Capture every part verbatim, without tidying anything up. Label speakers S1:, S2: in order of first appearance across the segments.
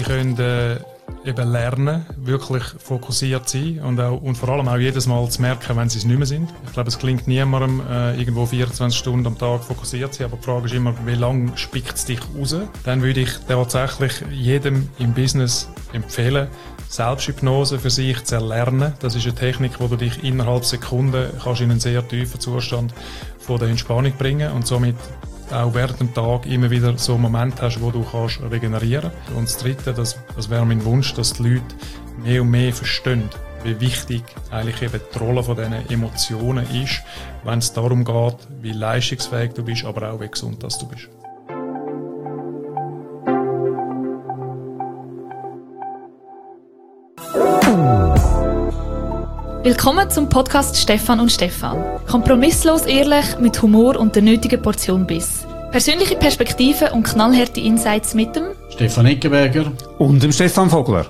S1: können äh, eben lernen, wirklich fokussiert sein und, auch, und vor allem auch jedes Mal zu merken, wenn sie es nicht mehr sind. Ich glaube, es klingt niemandem, äh, irgendwo vierundzwanzig Stunden am Tag fokussiert zu sein, aber die Frage ist immer, wie lange spickt es dich raus? Dann würde ich tatsächlich jedem im Business empfehlen, Selbsthypnose für sich zu erlernen. Das ist eine Technik, wo du dich innerhalb Sekunden kannst in einen sehr tiefen Zustand von der Entspannung bringen und somit auch während dem Tag immer wieder so einen Moment hast, wo du kannst regenerieren. Und das Dritte, das, das wäre mein Wunsch, dass die Leute mehr und mehr verstehen, wie wichtig eigentlich eben die Rolle von diesen Emotionen ist, wenn es darum geht, wie leistungsfähig du bist, aber auch wie gesund dass du bist.
S2: Willkommen zum Podcast Stefan und Stefan. Kompromisslos ehrlich, mit Humor und der nötigen Portion Biss. Persönliche Perspektiven und knallharte Insights mit dem
S3: Stefan Eckenberger
S4: und dem Stefan Vogler.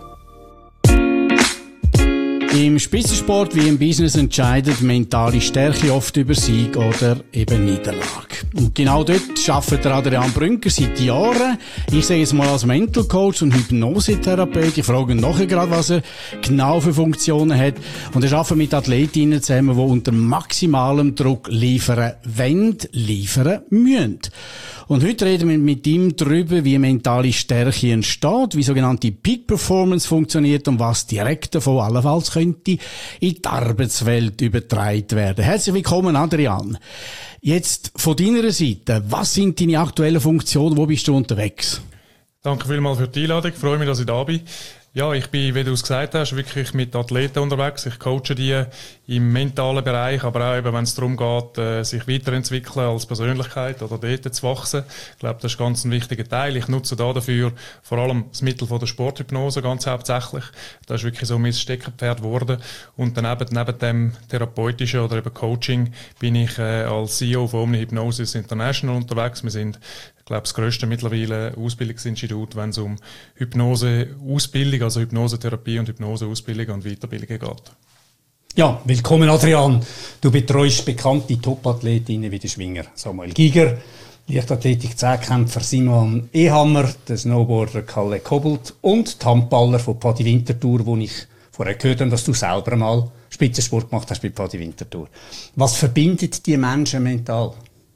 S3: Im Spitzensport wie im Business entscheidet mentale Stärke oft über Sieg oder eben Niederlage. Und genau dort arbeitet der Adrian Brünker seit Jahren. Ich sage jetzt mal als Mental Coach und Hypnosetherapeut. Ich frage ihn nachher gerade, was er genau für Funktionen hat. Und er arbeitet mit Athletinnen zusammen, die unter maximalem Druck liefern wollen, liefern müssen. Und heute reden wir mit ihm darüber, wie mentale Stärke entsteht, wie sogenannte Peak Performance funktioniert und was direkt davon allenfalls könnte in die Arbeitswelt übertragen werden. Herzlich willkommen, Adrian. Jetzt von deiner Seite, was sind deine aktuellen Funktionen, wo bist du unterwegs?
S1: Danke vielmals für die Einladung, ich freue mich, dass ich da bin. Ja, ich bin, wie du es gesagt hast, wirklich mit Athleten unterwegs. Ich coache die im mentalen Bereich, aber auch eben, wenn es darum geht, sich weiterentwickeln als Persönlichkeit oder dort zu wachsen. Ich glaube, das ist ganz ein wichtiger Teil. Ich nutze da dafür vor allem das Mittel von der Sporthypnose ganz hauptsächlich. Das ist wirklich so mein Steckenpferd geworden. Und dann eben, neben dem therapeutischen oder eben Coaching bin ich äh, als C E O von Omni Hypnosis International unterwegs. Wir sind, ich glaube, das grösste mittlerweile Ausbildungsinstitut, wenn es um Hypnose-Ausbildung, also Hypnosetherapie und Hypnoseausbildung und Weiterbildungen geht.
S4: Ja, willkommen Adrian. Du betreust bekannte Top-Athletinnen wie der Schwinger Samuel Giger, Leichtathletik-Zehnkämpfer Simon Ehammer, der Snowboarder Kalle Kobelt und die Handballer von Padi Winterthur, wo ich vorher gehört habe, dass du selber mal Spitzensport gemacht hast bei Padi Winterthur. Was verbindet die Menschen mental?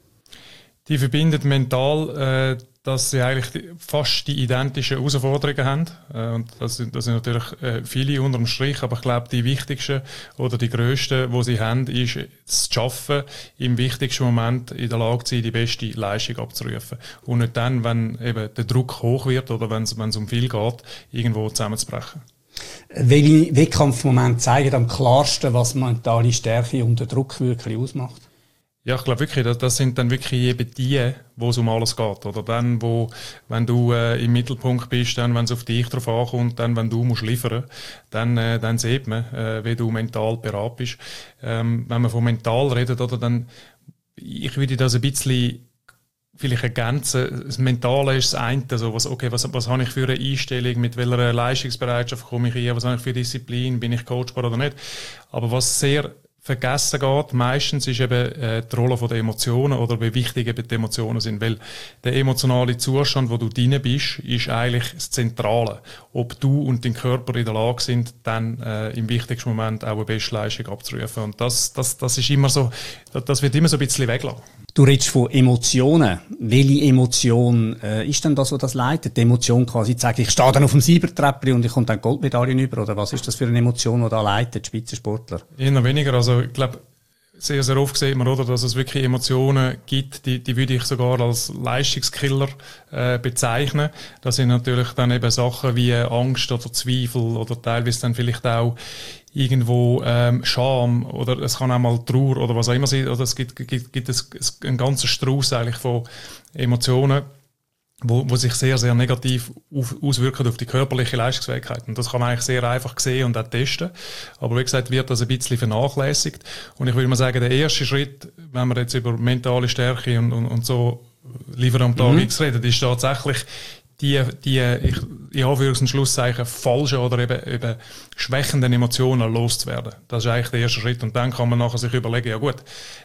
S1: Die verbindet mental, äh, dass sie eigentlich fast die identischen Herausforderungen haben. Äh, und das sind, das sind natürlich äh, viele unterm Strich, aber ich glaube, die wichtigsten oder die grössten, die sie haben, ist es zu schaffen, im wichtigsten Moment in der Lage zu sein, die beste Leistung abzurufen. Und nicht dann, wenn eben der Druck hoch wird oder wenn es um viel geht, irgendwo zusammenzubrechen.
S4: Welche Wettkampfmomente zeigen am klarsten, was mentale Stärke unter Druck wirklich ausmacht?
S1: Ja, ich glaube wirklich, das, das sind dann wirklich eben die, wo es um alles geht. Oder dann, wo, wenn du äh, im Mittelpunkt bist, dann, wenn es auf dich drauf ankommt, dann, wenn du musst liefern, dann, äh, dann sieht man, äh, wie du mental bereit bist. Ähm, wenn man von mental redet, oder dann, ich würde das ein bisschen vielleicht ergänzen. Das Mentale ist das eine, also was, okay, was, was habe ich für eine Einstellung, mit welcher Leistungsbereitschaft komme ich hier, was habe ich für Disziplin, bin ich coachbar oder nicht. Aber was sehr vergessen geht, meistens ist eben äh, die Rolle der Emotionen oder wie wichtig eben die Emotionen sind, weil der emotionale Zustand, wo du drin bist, ist eigentlich das Zentrale. Ob du und dein Körper in der Lage sind, dann äh, im wichtigsten Moment auch eine Bestleistung abzurufen. Und das, das, das ist immer so, das wird immer so ein bisschen weglassen.
S4: Du redest von Emotionen. Welche Emotion äh, ist denn das, was das leitet? Die Emotion quasi zu sagen, ich stehe dann auf dem Siebertreppli und ich komme dann Goldmedaillen über, oder was ist das für eine Emotion, die da leitet, Spitzensportler?
S1: Eher weniger, also ich glaube, sehr, sehr oft sieht man, oder, dass es wirklich Emotionen gibt, die, die würde ich sogar als Leistungskiller äh, bezeichnen. Das sind natürlich dann eben Sachen wie Angst oder Zweifel oder teilweise dann vielleicht auch irgendwo ähm, Scham oder es kann auch mal Trauer oder was auch immer sein. Oder es gibt, gibt, gibt es einen ganzen Strauß eigentlich von Emotionen, wo, wo sich sehr, sehr negativ auf, auswirken auf die körperliche Leistungsfähigkeit. Und das kann man eigentlich sehr einfach sehen und auch testen. Aber wie gesagt, wird das ein bisschen vernachlässigt. Und ich würde mal sagen, der erste Schritt, wenn wir jetzt über mentale Stärke und, und, und so lieber am Tag
S4: mhm.
S1: X reden, ist tatsächlich die, die ich, in Anführungs- und Schlusszeichen falschen oder eben, eben schwächenden Emotionen loszuwerden. Das ist eigentlich der erste Schritt. Und dann kann man nachher sich überlegen, ja gut,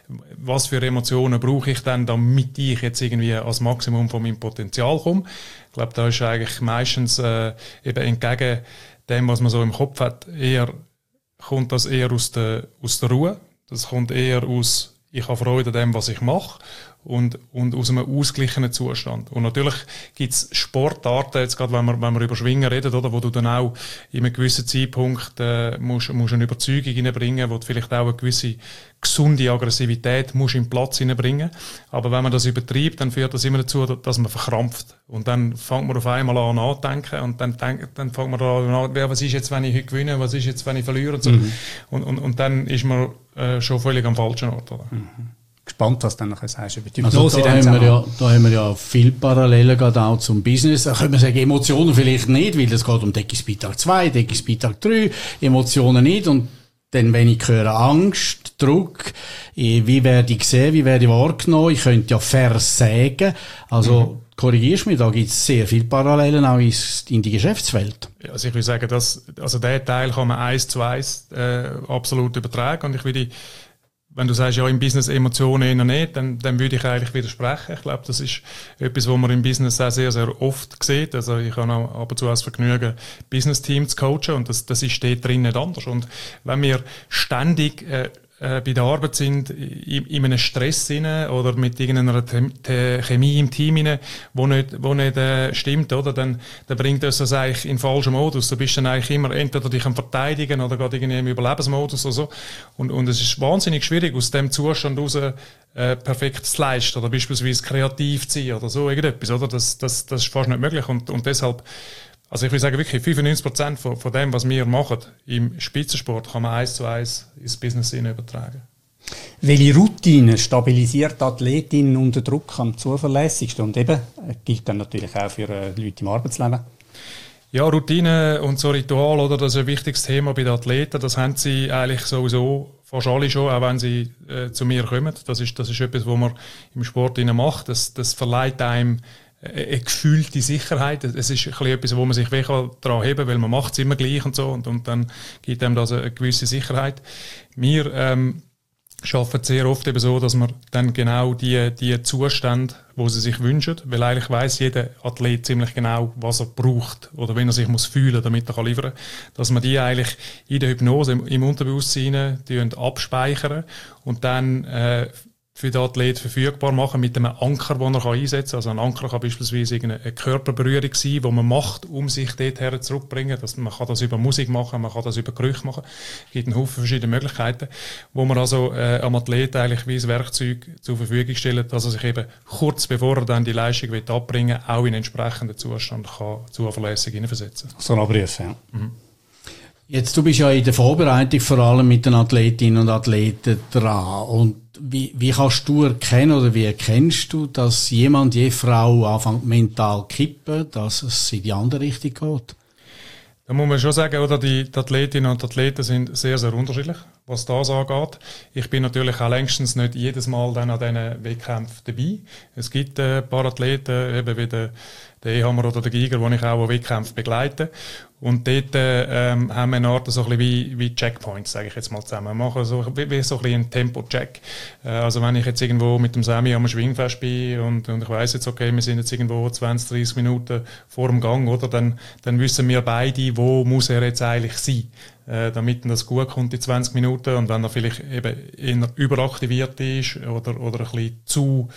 S1: was für Emotionen brauche ich denn, damit ich jetzt irgendwie als Maximum von meinem Potenzial komme. Ich glaube, da ist eigentlich meistens äh, eben entgegen dem, was man so im Kopf hat, eher, kommt das eher aus der, aus der Ruhe. Das kommt eher aus, ich habe Freude an dem, was ich mache. Und, und aus einem ausgeglichenen Zustand. Und natürlich gibt es Sportarten, jetzt gerade wenn wir, wenn wir über Schwingen reden, oder, wo du dann auch in einem gewissen Zeitpunkt äh, musst, musst eine Überzeugung hineinbringen, wo du vielleicht auch eine gewisse gesunde Aggressivität musst in den Platz hineinbringen. Aber wenn man das übertreibt, dann führt das immer dazu, dass man verkrampft. Und dann fängt man auf einmal an nachdenken und dann, denk, dann fängt man an, was ist jetzt, wenn ich heute gewinne, was ist jetzt, wenn ich verliere und so. Mhm. Und, und, und dann ist man äh, schon völlig am falschen Ort. Oder?
S4: Mhm. Gespannt, was du dann nachher sagst über die
S3: Hypnose. Also da, haben wir ja, da haben wir ja viele Parallelen gerade auch zum Business. Da können wir sagen, Emotionen vielleicht nicht, weil es geht um Deckungsbeitrag zwei, Deckungsbeitrag drei, Emotionen nicht. Und dann, wenn ich höre Angst, Druck, wie werde ich gesehen, wie werde ich wahrgenommen, ich könnte ja versagen. Also, mhm. korrigierst mich, da gibt es sehr viele Parallelen auch in die Geschäftswelt.
S1: Ja, also ich würde sagen, dass, also den Teil kann man eins zu eins äh, absolut übertragen. Und ich würde Wenn du sagst, ja, im Business Emotionen eher nicht, dann, dann würde ich eigentlich widersprechen. Ich glaube, das ist etwas, was man im Business auch sehr, sehr oft sieht. Also ich habe auch ab und zu das Vergnügen, Business-Teams zu coachen und das, das ist dort drin nicht anders. Und wenn wir ständig äh, äh, bei der Arbeit sind, in, in einem Stress rein oder mit irgendeiner The- Chemie im Team rein, wo nicht, wo nicht äh, stimmt, oder? Dann, dann bringt uns das eigentlich in den falschen Modus. Du bist dann eigentlich immer entweder dich am Verteidigen oder gerade irgendwie im Überlebensmodus oder so. Und, und es ist wahnsinnig schwierig, aus dem Zustand raus äh, perfekt zu leisten oder beispielsweise kreativ zu sein oder so irgendetwas, oder? Das, das, das ist fast nicht möglich und, und deshalb, also ich würde sagen, wirklich fünfundneunzig Prozent von, von dem, was wir machen im Spitzensport, kann man eins zu eins ins Business übertragen.
S4: Welche Routine stabilisiert Athletinnen unter Druck am zuverlässigsten? Und eben, gilt dann natürlich auch für äh, Leute im Arbeitsleben.
S1: Ja, Routine und so Ritual, oder, das ist ein wichtiges Thema bei den Athleten. Das haben sie eigentlich sowieso fast alle schon, auch wenn sie äh, zu mir kommen. Das ist, das ist etwas, was man im Sport macht. Das, das verleiht einem eine gefühlte Sicherheit. Es ist ein bisschen etwas, wo man sich daran heben kann, weil man macht es immer gleich und so und, und dann gibt einem das eine gewisse Sicherheit. Wir ähm, arbeiten sehr oft eben so, dass man dann genau die, die Zustände, die sie sich wünschen, weil eigentlich weiss jeder Athlet ziemlich genau, was er braucht oder wenn er sich muss fühlen, damit er liefern kann, dass man die eigentlich in der Hypnose im, im Unterbewusstsein abspeichern und dann äh, für den Athlet verfügbar machen mit einem Anker, den er einsetzen kann. Also ein Anker kann beispielsweise eine Körperberührung sein, die man macht, um sich dorthin zurückzubringen. Das, man kann das über Musik machen, man kann das über Gerüche machen. Es gibt einen Haufen verschiedene Möglichkeiten, wo man also äh, am Athlet eigentlich wie ein Werkzeug zur Verfügung stellt, dass er sich eben kurz bevor er dann die Leistung abbringen will, auch in entsprechenden Zustand kann zuverlässig hineinversetzen.
S4: So ein Abruf, ja. Mhm.
S3: Jetzt, du bist ja in der Vorbereitung vor allem mit den Athletinnen und Athleten dran. Und wie, wie kannst du erkennen oder wie erkennst du, dass jemand, je Frau anfängt mental kippen, dass es in die andere Richtung geht?
S1: Da muss man schon sagen, oder, die, die Athletinnen und Athleten sind sehr, sehr unterschiedlich, was das angeht. Ich bin natürlich auch längstens nicht jedes Mal dann an diesen Wettkämpfen dabei. Es gibt äh, ein paar Athleten, eben wie der, der Ehammer oder der Giger, die ich auch an Wettkämpfen begleite. Und dort äh, ähm, haben wir eine Art so ein bisschen wie, wie Checkpoints, sage ich jetzt mal zusammen. Wir machen so, wie, wie so ein bisschen einen Tempo-Check. Äh, also wenn ich jetzt irgendwo mit dem Semi am Schwingfest bin und, und ich weiss jetzt, okay, wir sind jetzt irgendwo zwanzig, dreissig Minuten vor dem Gang, oder, dann, dann wissen wir beide, wo muss er jetzt eigentlich sein, äh, damit das gut kommt, die zwanzig Minuten. Und wenn er vielleicht eben eher überaktiviert ist oder, oder ein bisschen zu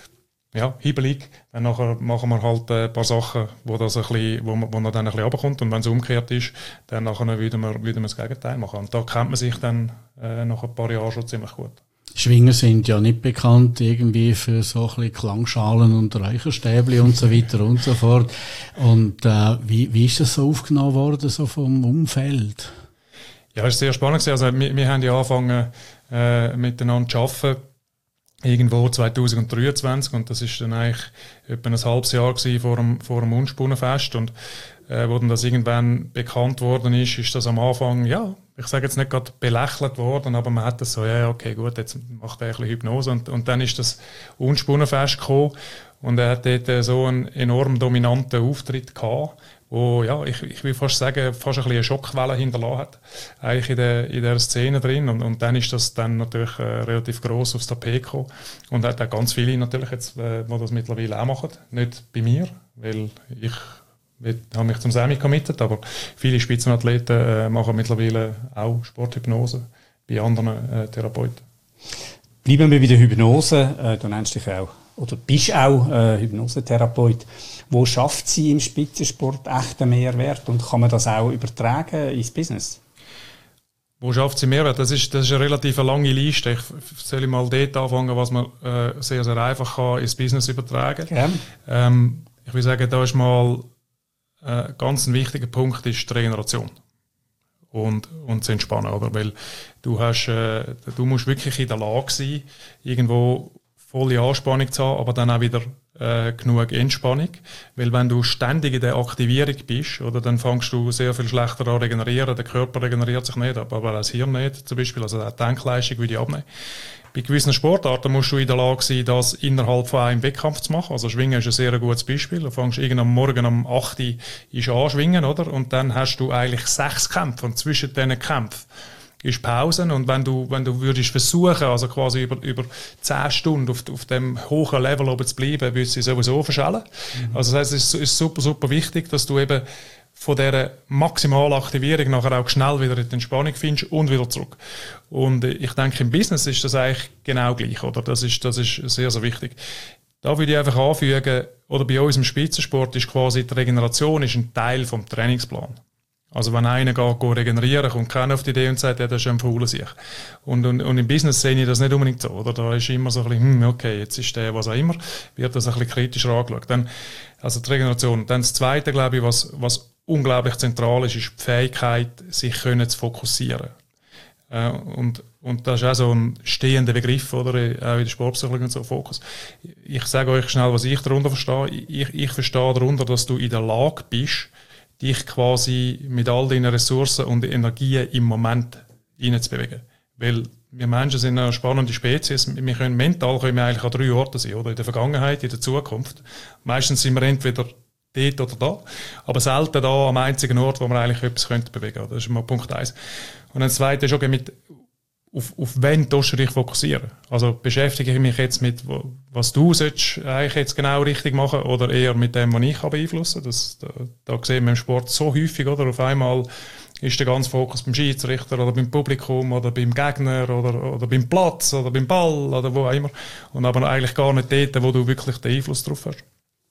S1: ja, hibbelig, dann nachher machen wir halt ein paar Sachen, wo, das ein bisschen, wo, man, wo man dann ein bisschen runterkommt. Und wenn es umgekehrt ist, dann nachher würden wir, würden wir das Gegenteil machen. Und da kennt man sich dann äh, nach ein paar Jahren schon ziemlich gut.
S3: Schwinger sind ja nicht bekannt irgendwie für so ein bisschen Klangschalen und Räucherstäbli und so weiter und so fort. Und äh, wie, wie ist das so aufgenommen worden, so vom Umfeld?
S1: Ja, es war sehr spannend. Also wir, wir haben ja angefangen äh, miteinander zu arbeiten, irgendwo zwanzig dreiundzwanzig, und das ist dann eigentlich etwa ein halbes Jahr gewesen vor dem, vor dem Mundspunnenfest, und äh, wo dann das irgendwann bekannt worden ist, ist das am Anfang, ja, ich sage jetzt nicht gerade belächelt worden, aber man hat das so, ja, okay, gut, jetzt macht er ein bisschen Hypnose, und, und dann ist das Mundspunnenfest gekommen, Und er hat dort äh, so einen enorm dominanten Auftritt gehabt, wo, ja, ich, ich will fast sagen, fast ein bisschen eine Schockwelle hinterlassen hat, eigentlich in der, in der Szene drin. Und, und dann ist das dann natürlich äh, relativ gross aufs Tapet gekommen. Und hat auch ganz viele natürlich jetzt, äh, die das mittlerweile auch machen. Nicht bei mir, weil ich, ich habe mich zum Semi committed, aber viele Spitzenathleten äh, machen mittlerweile auch Sporthypnose bei anderen äh, Therapeuten.
S4: Bleiben wir bei der Hypnose. Äh, du nennst dich auch, oder bist auch äh, Hypnosetherapeut. Wo schafft sie im Spitzensport echten Mehrwert und kann man das auch übertragen ins Business?
S1: Wo schafft sie Mehrwert? Das ist, das ist eine relativ lange Liste. Ich soll mal dort anfangen, was man äh, sehr, sehr einfach kann ins Business übertragen kann. Ähm, ich will sagen, da ist mal ein äh, ganz ein wichtiger Punkt ist die Regeneration. Und, und zu entspannen, oder? Weil du hast, äh, du musst wirklich in der Lage sein, irgendwo volle Anspannung zu haben, aber dann auch wieder äh, genug Entspannung. Weil wenn du ständig in der Aktivierung bist, oder, dann fängst du sehr viel schlechter an regenerieren. Der Körper regeneriert sich nicht, aber auch das Hirn nicht, zum Beispiel. Also auch die Denkleistung würde ich abnehmen. Bei gewissen Sportarten musst du in der Lage sein, das innerhalb von einem Wettkampf zu machen. Also Schwingen ist ein sehr gutes Beispiel. Du fängst irgendwann am Morgen um acht Uhr an schwingen, oder? Und dann hast du eigentlich sechs Kämpfe. Und zwischen diesen Kämpfen ist Pausen. Und wenn du, wenn du würdest versuchen, also quasi über, über zehn Stunden auf, auf dem hohen Level oben zu bleiben, würdest du sowieso verschellen. Mhm. Also das heißt, es ist super, super wichtig, dass du eben von dieser maximalen Aktivierung nachher auch schnell wieder in die Entspannung findest und wieder zurück. Und ich denke, im Business ist das eigentlich genau gleich, oder? Das ist, das ist sehr, sehr wichtig. Da würde ich einfach anfügen, oder bei uns im Spitzensport ist quasi die Regeneration ist ein Teil vom Trainingsplan. Also wenn einer geht, geht regenerieren, kommt keiner auf die Idee und sagt, ja, das ist ein fauler Sieg. Und, und, und im Business sehe ich das nicht unbedingt so, oder? Da ist immer so ein bisschen, hm, okay, jetzt ist der, was auch immer, wird das ein bisschen kritischer angeschaut. Dann, also die Regeneration. Dann das Zweite, glaube ich, was, was unglaublich zentral ist, ist die Fähigkeit, sich können zu fokussieren. Äh, und, und das ist auch so ein stehender Begriff, oder? Auch in der Sportpsychologie und so, Fokus. Ich sage euch schnell, was ich darunter verstehe. Ich, ich verstehe darunter, dass du in der Lage bist, dich quasi mit all deinen Ressourcen und Energien im Moment hineinzubewegen. Weil wir Menschen sind eine spannende Spezies. Wir können mental können wir eigentlich an drei Orten sein, oder? In der Vergangenheit, in der Zukunft. Meistens sind wir entweder dort oder da, aber selten da am einzigen Ort, wo man eigentlich etwas könnte bewegen könnte. Das ist mal Punkt eins. Und dann das Zweite ist auch mit, auf, auf wen du dich fokussieren. Also beschäftige ich mich jetzt mit, was du sollst eigentlich jetzt genau richtig machen oder eher mit dem, was ich kann beeinflussen kann. Das, da, da sehen wir im Sport so häufig, oder? Auf einmal ist der ganze Fokus beim Schiedsrichter oder beim Publikum oder beim Gegner oder, oder beim Platz oder beim Ball oder wo auch immer. Und aber eigentlich gar nicht dort, wo du wirklich den Einfluss drauf hast.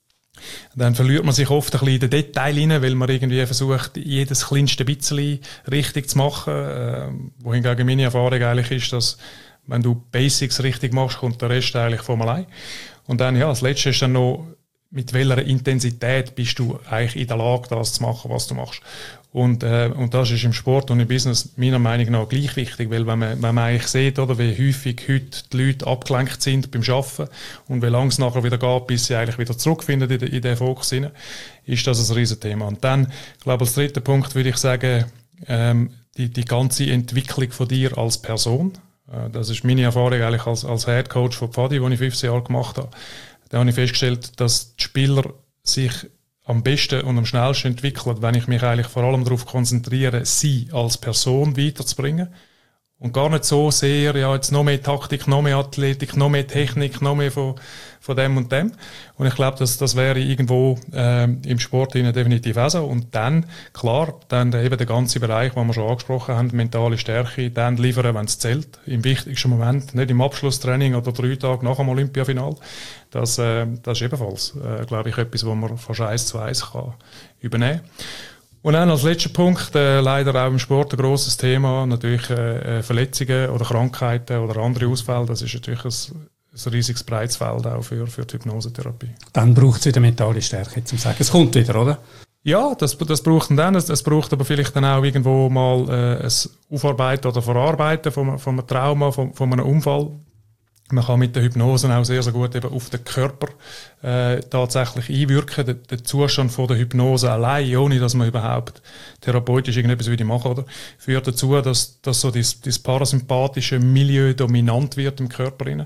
S1: Dann verliert man sich oft ein bisschen in den Detail rein, weil man irgendwie versucht, jedes kleinste bisschen richtig zu machen. Äh, wohingegen meine Erfahrung eigentlich ist, dass wenn du Basics richtig machst, kommt der Rest eigentlich von allein. Und dann, ja, das Letzte ist dann noch, mit welcher Intensität bist du eigentlich in der Lage, das zu machen, was du machst. Und, äh, und das ist im Sport und im Business meiner Meinung nach gleich wichtig, weil wenn man, wenn man eigentlich sieht, oder, wie häufig heute die Leute abgelenkt sind beim Arbeiten und wie lange es nachher wieder geht, bis sie eigentlich wieder zurückfinden in, de, in den Fokus hinein, ist das ein Riesenthema. Und dann, ich glaube, als dritter Punkt würde ich sagen, ähm, die, die ganze Entwicklung von dir als Person. Äh, das ist meine Erfahrung eigentlich als, als Head Coach von Pfadi, den ich fünfzehn Jahre gemacht habe. Da habe ich festgestellt, dass die Spieler sich am besten und am schnellsten entwickelt, wenn ich mich eigentlich vor allem darauf konzentriere, sie als Person weiterzubringen. Und gar nicht so sehr, ja, jetzt noch mehr Taktik, noch mehr Athletik, noch mehr Technik, noch mehr von, von dem und dem. Und ich glaube, das, das wäre irgendwo äh, im Sport definitiv auch so. Und dann, klar, dann eben der ganze Bereich, den wir schon angesprochen haben, mentale Stärke, dann liefern, wenn es zählt, im wichtigsten Moment, nicht im Abschlusstraining oder drei Tage nach dem Olympiafinal. Das, äh, das ist ebenfalls, äh, glaube ich, etwas, was man fast eins zu eins kann übernehmen kann. Und dann als letzter Punkt, äh, leider auch im Sport ein grosses Thema, natürlich äh, Verletzungen oder Krankheiten oder andere Ausfälle. Das ist natürlich ein, ein riesiges breites Feld auch für, für die Hypnosetherapie. Dann
S4: braucht es wieder mentale Stärke, zum sagen. Es kommt wieder, oder?
S1: Ja, das, das braucht dann. Es, es braucht aber vielleicht dann auch irgendwo mal äh, ein Aufarbeiten oder Verarbeiten von, von einem Trauma, von, von einem Unfall. Man kann mit der Hypnose auch sehr, sehr gut eben auf den Körper äh, tatsächlich einwirken. Der, der Zustand von der Hypnose allein, ohne dass man überhaupt therapeutisch irgendetwas wieder machen, oder, führt dazu, dass, dass so das, das parasympathische Milieu dominant wird im Körper rein.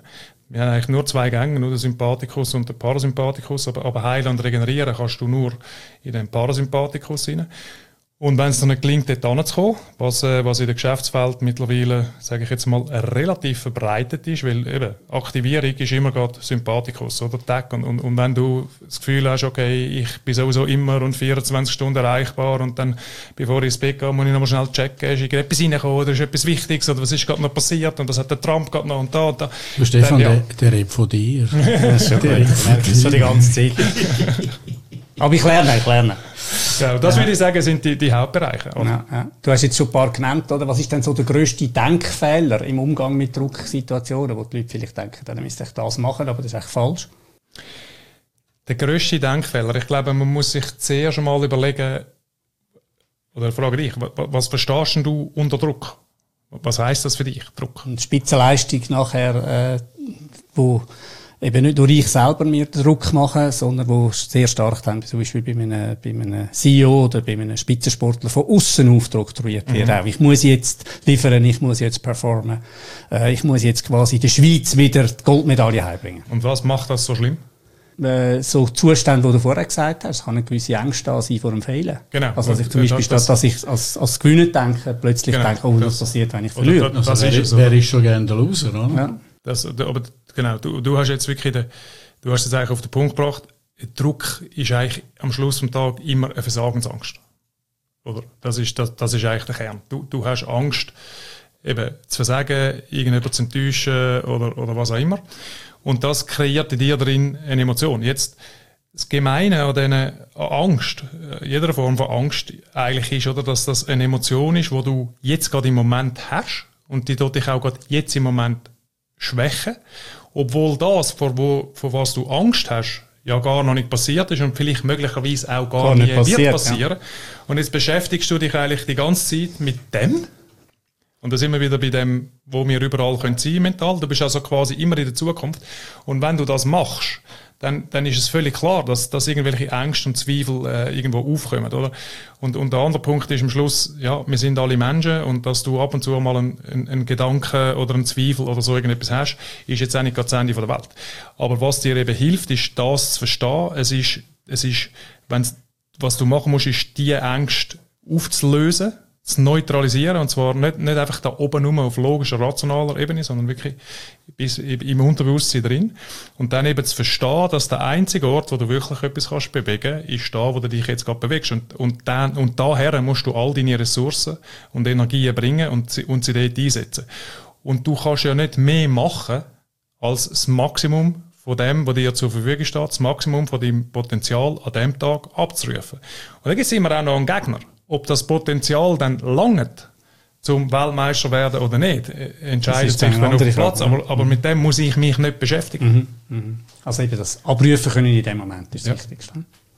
S1: Wir haben eigentlich nur zwei Gänge, nur den Sympathikus und den Parasympathikus, aber, aber heilen und regenerieren kannst du nur in den Parasympathikus rein. Und wenn es dann nicht gelingt, dort hinzukommen, was, äh, was in der Geschäftswelt mittlerweile, sage ich jetzt mal, relativ verbreitet ist, weil eben Aktivierung ist immer gerade Sympathikus oder Tag. Und, und, und wenn du das Gefühl hast, okay, ich bin sowieso immer und vierundzwanzig Stunden erreichbar und dann, bevor ich ins Bett gehe, muss ich noch mal schnell checken, ist irgendetwas reingekommen oder ist etwas Wichtiges oder was ist gerade noch passiert und das hat der Trump gerade noch und da und da.
S3: Du, Stefan,
S1: dann, ja.
S3: der, der redet von dir.
S4: Das ist schon gut. Ich merke es schon die ganze Zeit. Aber ich lerne, ich lerne.
S1: Ja, das ja. würde ich sagen, sind die, die Hauptbereiche.
S4: Ja, ja. Du hast jetzt schon ein paar genannt, oder? Was ist denn so der grösste Denkfehler im Umgang mit Drucksituationen, wo die Leute vielleicht denken, dann müsste ich das machen, aber das ist eigentlich falsch?
S1: Der grösste Denkfehler, ich glaube, man muss sich zuerst einmal überlegen, oder frage dich, was, was verstehst du unter Druck? Was heisst das für dich, Druck?
S4: Eine Spitzenleistung nachher, äh, wo eben nicht nur ich selber mir den Druck mache, sondern wo sehr stark dann, zum Beispiel bei einem, bei einem C E O oder bei einem Spitzensportler von aussen aufoktroyiert wird. Mhm. Ich muss jetzt liefern, ich muss jetzt performen, äh, ich muss jetzt quasi der Schweiz wieder die Goldmedaille heimbringen.
S1: Und was macht das so schlimm?
S4: Äh, so Zustände, die du vorher gesagt hast, es kann eine gewisse Angst da sein vor dem Fehlen.
S1: Genau.
S4: Also, dass ich zum Beispiel, statt dass ich als, als Gewinner denke, plötzlich
S1: genau.
S4: denke, oh, was passiert, wenn ich verliere.
S3: Das, das
S1: also,
S3: ist wer, wer ist schon gerne der Loser, oder?
S4: Ja.
S1: Das, aber genau, du, du hast jetzt wirklich den, du hast es eigentlich auf den Punkt gebracht. Druck ist eigentlich am Schluss des Tages immer eine Versagensangst. Oder? Das ist, das, das ist eigentlich der Kern. Du, du hast Angst, eben zu versagen, irgendjemanden zu enttäuschen oder, oder was auch immer. Und das kreiert in dir drin eine Emotion. Jetzt, das Gemeine an dieser Angst, jeder Form von Angst eigentlich ist, oder, dass das eine Emotion ist, die du jetzt gerade im Moment hast und die tut dich auch gerade jetzt im Moment schwächen, obwohl das, vor, wo, vor was du Angst hast, ja gar noch nicht passiert ist und vielleicht möglicherweise auch gar, gar nie passiert, wird passieren. Ja. Und jetzt beschäftigst du dich eigentlich die ganze Zeit mit dem. Und da sind wir wieder bei dem, wo wir überall können sein mental. Du bist also quasi immer in der Zukunft. Und wenn du das machst, dann, dann ist es völlig klar, dass, dass irgendwelche Ängste und Zweifel äh, irgendwo aufkommen, oder? Und, und der andere Punkt ist am Schluss, ja, wir sind alle Menschen und dass du ab und zu mal einen, einen, einen Gedanken oder einen Zweifel oder so irgendetwas hast, ist jetzt auch nicht gerade das Ende der Welt. Aber was dir eben hilft, ist das zu verstehen. Es ist, es ist, wenn's, was du machen musst, ist die Ängste aufzulösen, zu neutralisieren, und zwar nicht, nicht einfach da oben nur auf logischer, rationaler Ebene, sondern wirklich bis im Unterbewusstsein drin. Und dann eben zu verstehen, dass der einzige Ort, wo du wirklich etwas kannst bewegen, ist da, wo du dich jetzt gerade bewegst. Und, und, dann, und daher musst du all deine Ressourcen und Energien bringen und sie, und sie dort einsetzen. Und du kannst ja nicht mehr machen, als das Maximum von dem, was dir zur Verfügung steht, das Maximum von deinem Potenzial an dem Tag abzurufen. Und dann gibt es immer auch noch einen Gegner. Ob das Potenzial dann langt, zum Weltmeister werden oder nicht, entscheidet sich dann auf dem Platz.
S4: Frage,
S1: aber, aber mhm. mit dem muss ich mich nicht beschäftigen.
S4: Mhm. Mhm. Also eben das Abrufen können in dem Moment ist das ja. Wichtigste.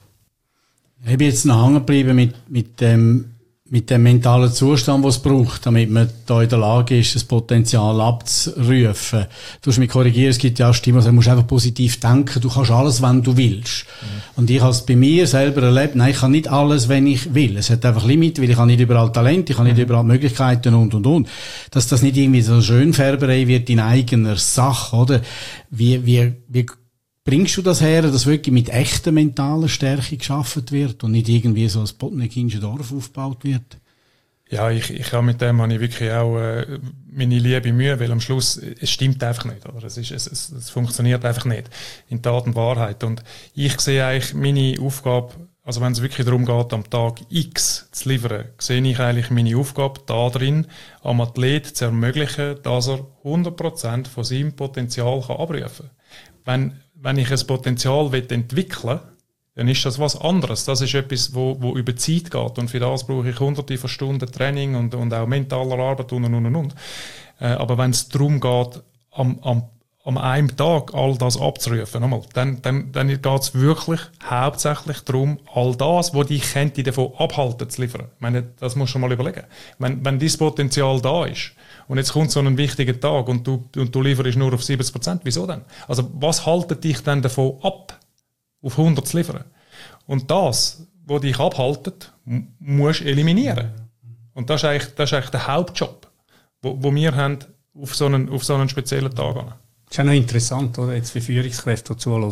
S3: Ich bin jetzt noch hängen geblieben mit, mit dem, mit dem mentalen Zustand, den es braucht, damit man da in der Lage ist, das Potenzial abzurufen. Du musst mich korrigieren, es gibt ja auch Stimmen, also du musst einfach positiv denken, du kannst alles, wenn du willst. Mhm. Und ich habe es bei mir selber erlebt, nein, ich kann nicht alles, wenn ich will. Es hat einfach Limit, weil ich habe nicht überall Talent, ich habe nicht mhm. überall Möglichkeiten und, und, und. Dass das nicht irgendwie so Schönfärberei wird in eigener Sache, oder? Wie, wie, wie bringst du das her, dass wirklich mit echter mentaler Stärke geschaffen wird und nicht irgendwie so ein Botnekinsche Dorf aufgebaut wird?
S1: Ja, ich, ich habe mit dem habe ich wirklich auch äh, meine Liebe Mühe, weil am Schluss, es stimmt einfach nicht, oder? Es ist, es, es, es funktioniert einfach nicht in Tat und Wahrheit. Und ich sehe eigentlich meine Aufgabe, also wenn es wirklich darum geht, am Tag X zu liefern, sehe ich eigentlich meine Aufgabe da drin, am Athlet zu ermöglichen, dass er hundert Prozent von seinem Potenzial kann abrufen kann. Wenn, wenn ich ein Potenzial entwickeln will, dann ist das was anderes. Das ist etwas, wo, wo über Zeit geht. Und für das brauche ich hunderte von Stunden Training und, und auch mentaler Arbeit und, und, und, und. Äh, aber wenn es darum geht, am, am, am einem Tag all das abzurufen, nochmal, dann, dann, dann geht es wirklich hauptsächlich darum, all das, was dich könnte davon abhalten zu liefern. Ich meine, das musst du schon mal überlegen. Wenn, wenn dieses Potenzial da ist, und jetzt kommt so ein wichtiger Tag und du, und du lieferst nur auf siebzig Prozent, wieso denn? Also, was haltet dich denn davon ab, auf hundert zu liefern? Und das, was dich abhaltet, m- musst du eliminieren. Und das ist eigentlich, das ist eigentlich der Hauptjob, wo, wo wir haben auf so einen, auf so einen speziellen Tag haben.
S4: Das ist auch noch interessant, oder? Jetzt für Führungskräfte, die zuhören.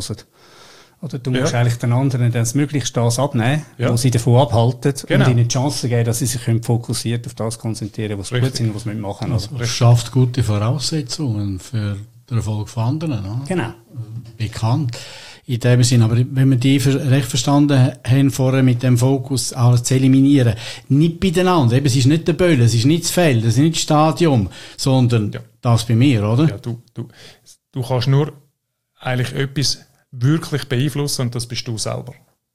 S4: Oder du musst
S1: ja.
S4: eigentlich den anderen dann möglichst das abnehmen,
S1: ja.
S4: was sie davon abhalten,
S1: genau.
S4: und ihnen die Chance geben, dass sie sich fokussiert auf das konzentrieren, was
S1: Richtig.
S4: gut sind und was sie machen.
S3: Also,
S4: Also,
S3: es schafft gute Voraussetzungen für den Erfolg von anderen. Oder?
S4: Genau.
S3: Bekannt. In dem Sinn. Aber wenn wir die recht verstanden haben, vorher mit dem Fokus alles zu eliminieren, nicht bei den anderen. Eben, es ist nicht der Böll, es ist nicht das Feld, es ist nicht das Stadion, sondern ja. das bei mir, oder?
S1: Ja, du, du, du kannst nur eigentlich etwas wirklich beeinflussen und das bist du selber.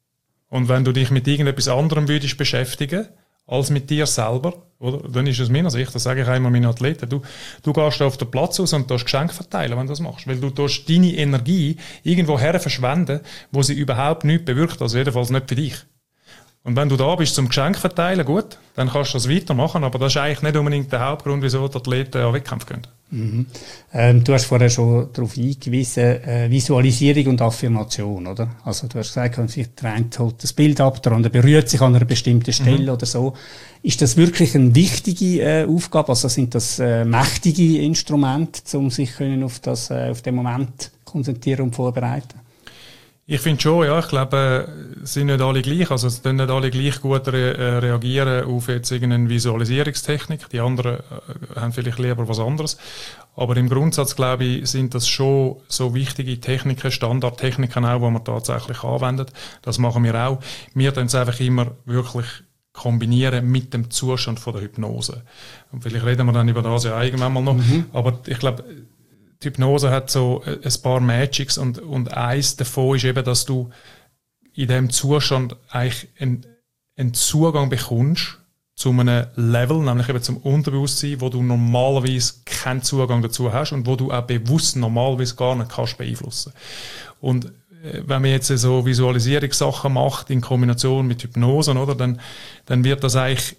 S1: Und wenn du dich mit irgendetwas anderem würdest beschäftigen als mit dir selber, oder, dann ist es meiner Sicht, das sage ich einmal meinen Athleten, du, du gehst da auf den Platz aus und darfst Geschenke verteilen, wenn du das machst. Weil du darfst deine Energie irgendwo her verschwenden, wo sie überhaupt nichts bewirkt, also jedenfalls nicht für dich. Und wenn du da bist zum Geschenk verteilen, gut, dann kannst du das weitermachen, aber das ist eigentlich nicht unbedingt der Hauptgrund, wieso die Athleten an Wettkämpfe gehen.
S4: Mhm. Ähm, du hast vorher schon darauf hingewiesen, äh, Visualisierung und Affirmation, oder? Also du hast gesagt, der eine holt das Bild ab, der andere berührt sich an einer bestimmten Stelle mhm. oder so. Ist das wirklich eine wichtige äh, Aufgabe? Also sind das äh, mächtige Instrumente, um sich können auf, das, äh, auf den Moment konzentrieren und vorbereiten?
S1: Ich finde schon, ja, ich glaube, es sind nicht alle gleich, also es können nicht alle gleich gut re- reagieren auf jetzt irgendeine Visualisierungstechnik, die anderen äh, haben vielleicht lieber was anderes, aber im Grundsatz, glaube ich, sind das schon so wichtige Techniken, Standardtechniken auch, die man tatsächlich anwendet, das machen wir auch. Wir tun es einfach immer wirklich kombinieren mit dem Zustand von der Hypnose. Und vielleicht reden wir dann über das ja irgendwann mal noch, mhm. aber ich glaube, die Hypnose hat so ein paar Magics und, und eins davon ist eben, dass du in diesem Zustand eigentlich einen, einen Zugang bekommst zu einem Level, nämlich eben zum Unterbewusstsein, wo du normalerweise keinen Zugang dazu hast und wo du auch bewusst normalerweise gar nicht kannst beeinflussen. Und äh, wenn man jetzt so Visualisierungssachen macht in Kombination mit Hypnose, oder, dann, dann wird das eigentlich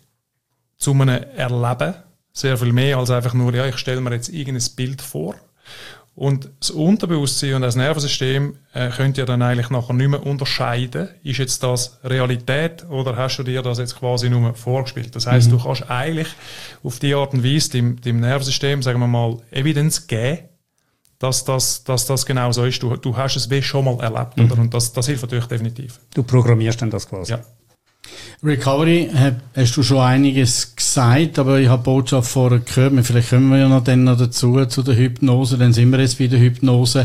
S1: zu einem Erleben sehr viel mehr als einfach nur, ja, ich stelle mir jetzt irgendein Bild vor. Und das Unterbewusstsein und das Nervensystem äh, könnt ihr dann eigentlich nachher nicht mehr unterscheiden, ist jetzt das Realität oder hast du dir das jetzt quasi nur vorgespielt. Das heisst, mhm. du kannst eigentlich auf die Art und Weise dem, dem Nervensystem, sagen wir mal, Evidenz geben, dass das, dass das genau so ist. Du, du hast es wie schon mal erlebt, mhm. oder? Und das, das hilft natürlich definitiv.
S4: Du programmierst dann das quasi?
S1: Ja.
S3: Recovery, hast du schon einiges gesagt, aber ich habe die Botschaft vorher gehört, vielleicht kommen wir ja noch, dann noch dazu, zu der Hypnose, dann sind wir jetzt bei der Hypnose.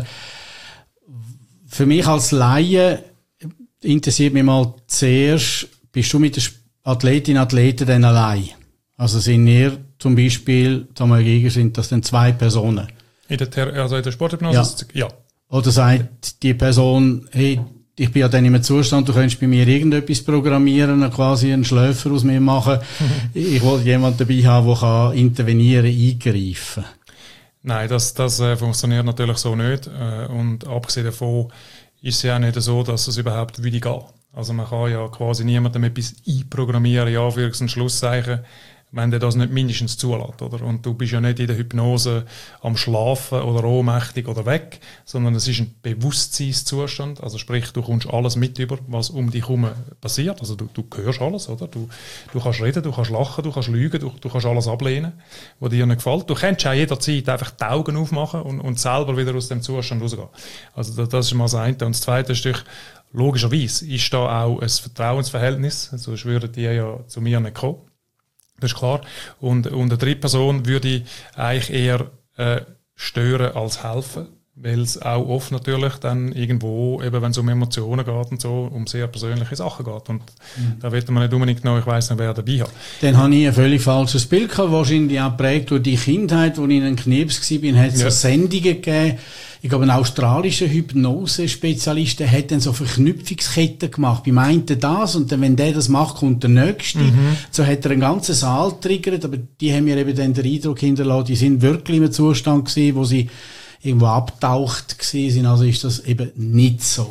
S3: Für mich als Laie interessiert mich mal zuerst, bist du mit der Athletin, Athleten dann allein? Also sind ihr zum Beispiel, Samuel Giger, sind das dann zwei Personen?
S1: In der, Ter- also in der Sporthypnose? Ja. ja. Oder
S3: sagt die Person, hey, ich bin ja dann im Zustand, du könntest bei mir irgendetwas programmieren, quasi einen Schläfer aus mir machen. Ich will jemanden dabei haben, der kann intervenieren, eingreifen.
S1: Nein, das, das äh, funktioniert natürlich so nicht. Äh, und abgesehen davon ist es ja auch nicht so, dass es überhaupt würde gehen. Also man kann ja quasi niemandem etwas einprogrammieren, ja, für ein Schlusszeichen, wenn der das nicht mindestens zulässt, oder? Und du bist ja nicht in der Hypnose am Schlafen oder ohnmächtig oder weg, sondern es ist ein Bewusstseinszustand, also sprich, du kommst alles mit über, was um dich herum passiert, also du, du hörst alles, oder? Du, du kannst reden, du kannst lachen, du kannst lügen, du, du kannst alles ablehnen, was dir nicht gefällt. Du kannst auch jederzeit einfach die Augen aufmachen und, und selber wieder aus dem Zustand rausgehen. Also das, das ist mal das eine. Und das zweite ist natürlich, logischerweise ist da auch ein Vertrauensverhältnis, sonst würden die ja zu mir nicht kommen. Das ist klar. Und, und eine dritte Person würde ich eigentlich eher äh, stören als helfen, weil es auch oft natürlich dann irgendwo, eben wenn es um Emotionen geht und so, um sehr persönliche Sachen geht. Und mhm. da wird man nicht unbedingt noch, ich weiss nicht, wer dabei hat.
S3: Dann habe ich ein völlig falsches Bild gehabt, wahrscheinlich auch geprägt durch die Kindheit, als ich in einem Knirps war, hat es ja. so Sendungen gegeben. Ich glaube, ein australischer Hypnose-Spezialist hat dann so Verknüpfungsketten gemacht. Beim einen das und dann, wenn der das macht, kommt der Nächste. Mhm. So hat er einen ganzen Saal triggert, aber die haben mir eben dann den Eindruck hinterlassen, die sind wirklich in einem Zustand gewesen, wo sie irgendwo abtaucht gewesen sind. Also ist das eben nicht so.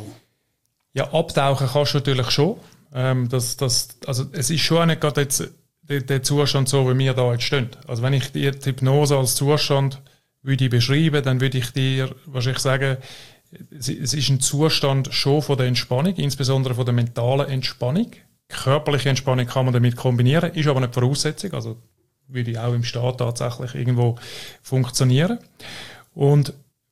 S1: Ja, abtauchen kannst du natürlich schon. Ähm, das, das, also es ist schon nicht gerade jetzt der, der Zustand so, wie wir da jetzt stehen. Also wenn ich die Hypnose als Zustand würde ich beschreiben, dann würde ich dir wahrscheinlich sagen, es ist ein Zustand schon von der Entspannung, insbesondere von der mentalen Entspannung. Körperliche Entspannung kann man damit kombinieren, ist aber nicht Voraussetzung, also würde auch im Staat tatsächlich irgendwo funktionieren. Und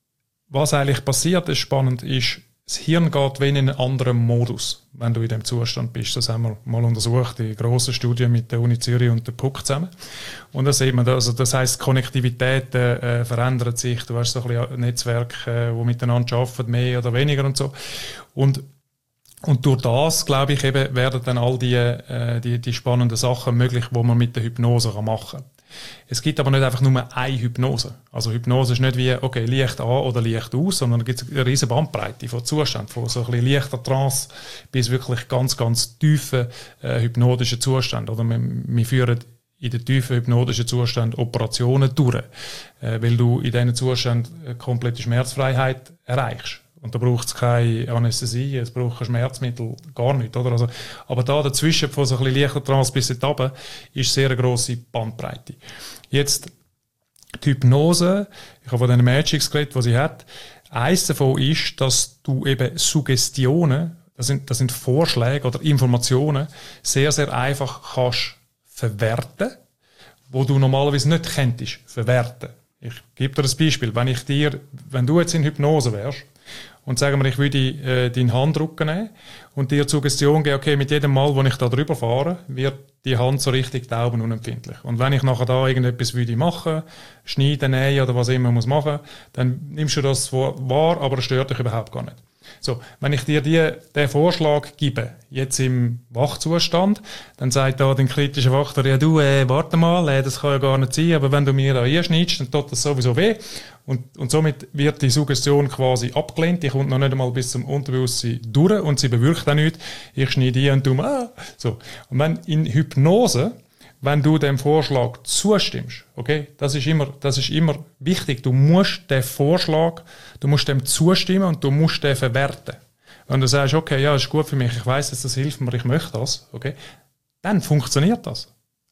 S1: was eigentlich passiert, ist spannend, ist, das Hirn geht wie in einen anderen Modus, wenn du in dem Zustand bist. Das haben wir mal untersucht, in grossen Studien mit der Uni Zürich und der P U C zusammen. Und da sieht man, also das heisst, die Konnektivität äh, verändert sich. Du hast so ein bisschen Netzwerke, äh, die miteinander arbeiten, mehr oder weniger und so. Und Und durch das, glaube ich, eben werden dann all die, äh, die, die spannenden Sachen möglich, die man mit der Hypnose machen kann. Es gibt aber nicht einfach nur eine Hypnose. Also Hypnose ist nicht wie, okay, Licht an oder Licht aus, sondern es gibt eine riesige Bandbreite von Zuständen, von so ein bisschen leichter Trance bis wirklich ganz, ganz tiefen äh, hypnotischen Zuständen. Oder wir, wir führen in den tiefen hypnotischen Zuständen Operationen durch, äh, weil du in diesen Zuständen eine komplette Schmerzfreiheit erreichst. Und da braucht es keine Anästhesie, es braucht kein Schmerzmittel, gar nicht, oder? Also, aber da dazwischen, von so ein bisschen leichter Trance bis runter, ist sehr eine grosse Bandbreite. Jetzt, die Hypnose, ich habe von den Magics geredet, die sie hat. Eins davon ist, dass du eben Suggestionen, das sind, das sind Vorschläge oder Informationen, sehr, sehr einfach kannst verwerten, wo du normalerweise nicht könntest verwerten. Ich gebe dir ein Beispiel. Wenn ich dir, wenn du jetzt in Hypnose wärst, und sagen wir, ich würde äh, deinen Handdruck nehmen und dir die Suggestion geben, okay, mit jedem Mal, wo ich da drüber fahre, wird die Hand so richtig taub und unempfindlich. Und wenn ich nachher da irgendetwas würde machen, schneiden, nähen oder was immer muss machen, dann nimmst du das wahr, aber es stört dich überhaupt gar nicht. So, wenn ich dir die, den Vorschlag gebe, jetzt im Wachzustand, dann sagt da der kritische Faktor, ja du, äh, warte mal, äh, das kann ja gar nicht sein, aber wenn du mir da einschneidest, dann tut das sowieso weh. Und, und somit wird die Suggestion quasi abgelehnt, die kommt noch nicht einmal bis zum Unterbewusstsein durch und sie bewirkt auch nichts. Ich schneide die und du, ah, so. Und wenn in Hypnose, wenn du dem Vorschlag zustimmst, okay, das ist immer, das ist immer wichtig. Du musst den Vorschlag, du musst dem zustimmen und du musst den verwerten. Wenn du sagst, okay, ja, das ist gut für mich, ich weiss, dass das hilft mir, ich möchte das, okay, dann funktioniert das.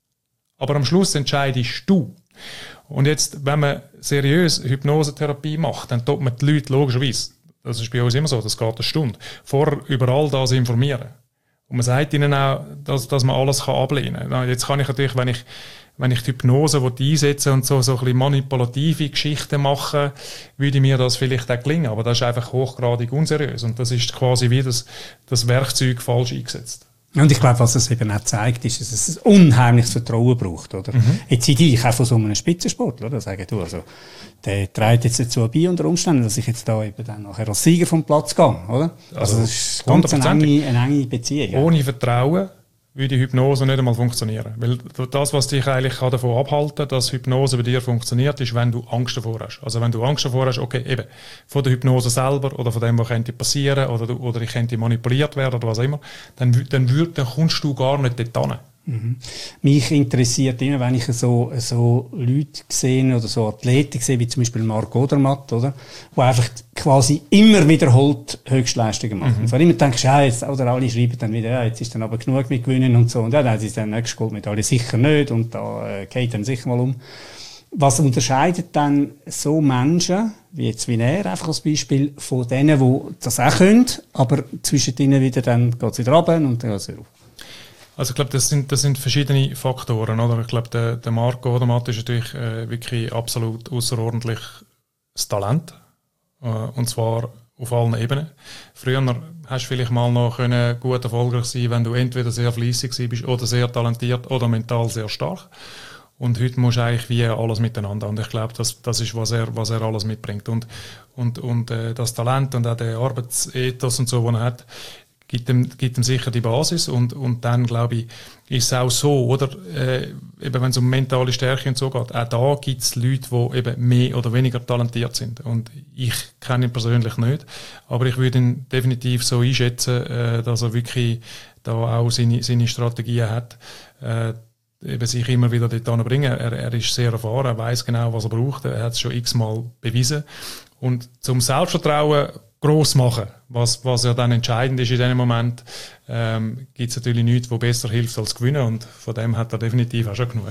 S1: Aber am Schluss entscheidest du. Und jetzt, wenn man seriös Hypnosetherapie macht, dann tut man die Leute logischerweise, das ist bei uns immer so, das geht eine Stunde, vorher über all das informieren. Und man sagt ihnen auch, dass, dass man alles kann ablehnen kann. Jetzt kann ich natürlich, wenn ich, wenn ich die Hypnose einsetzen und so, so ein bisschen manipulative Geschichten machen, würde mir das vielleicht auch gelingen. Aber das ist einfach hochgradig unseriös. Und das ist quasi wie das, das Werkzeug falsch eingesetzt.
S4: Und ich glaube, was es eben auch zeigt, ist, dass es ein unheimliches Vertrauen braucht, oder? Mhm. Jetzt in dich, auch von so einem Spitzensportler, oder? Sagen du, also, der trägt jetzt dazu bei unter Umständen, dass ich jetzt da eben dann nachher als Sieger vom Platz gehe, oder? Also, also das ist ganz eine enge, eine enge Beziehung. Ja.
S1: Ohne Vertrauen würde Hypnose nicht einmal funktionieren. Weil das, was dich eigentlich davon abhalten kann, dass Hypnose bei dir funktioniert, ist, wenn du Angst davor hast. Also wenn du Angst davor hast, okay, eben, von der Hypnose selber oder von dem, was könnte passieren oder, du, oder ich könnte manipuliert werden oder was immer, dann, dann, würd, dann kommst du gar nicht dort hin.
S4: Mhm. Mich interessiert immer, wenn ich so, so Leute sehe oder so Athleten sehe, wie zum Beispiel Marc Odermatt, oder? Die einfach quasi immer wiederholt Höchstleistungen machen. Mhm. Vor immer denkst du, ja, jetzt, oder alle schreiben dann wieder, ja, jetzt ist dann aber genug mit Gewinnen und so, und ja, dann ist dann nächste Goldmedaille sicher nicht und da äh, geht dann sicher mal um. Was unterscheidet dann so Menschen, wie jetzt wie er, einfach als Beispiel, von denen, die das auch können, aber zwischen ihnen wieder, dann geht es wieder runter und dann geht es wieder auf?
S1: Also ich glaube, das sind, das sind verschiedene Faktoren, oder? Ich glaube, der, der Marco Odermatt ist natürlich äh, wirklich absolut außerordentliches Talent. Äh, und zwar auf allen Ebenen. Früher hast du vielleicht mal noch können gut erfolgreich sein, wenn du entweder sehr fleissig bist oder sehr talentiert oder mental sehr stark. Und heute musst du eigentlich wie alles miteinander. Und ich glaube, das, das ist, was er, was er alles mitbringt. Und, und, und äh, das Talent und auch der Arbeitsethos und so, den er hat, gibt ihm, gibt ihm sicher die Basis. Und, und dann, glaube ich, ist es auch so, oder, äh, eben wenn es um mentale Stärke und so geht, auch da gibt es Leute, die eben mehr oder weniger talentiert sind. Und ich kenne ihn persönlich nicht, aber ich würde ihn definitiv so einschätzen, äh, dass er wirklich da auch seine, seine Strategien hat, äh, eben sich immer wieder dort bringen. Er, er ist sehr erfahren, er weiss genau, was er braucht, er hat es schon x-mal bewiesen. Und zum Selbstvertrauen gross machen, was, was ja dann entscheidend ist in diesem Moment, ähm, gibt es natürlich nichts, was besser hilft als gewinnen, und von dem hat er definitiv auch schon genug.